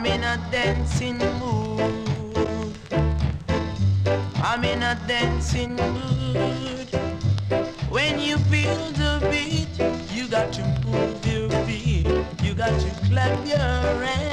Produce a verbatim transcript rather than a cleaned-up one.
I'm in a dancing mood. I'm in a dancing mood. When you feel the beat, you got to move your feet. You got to clap your hands.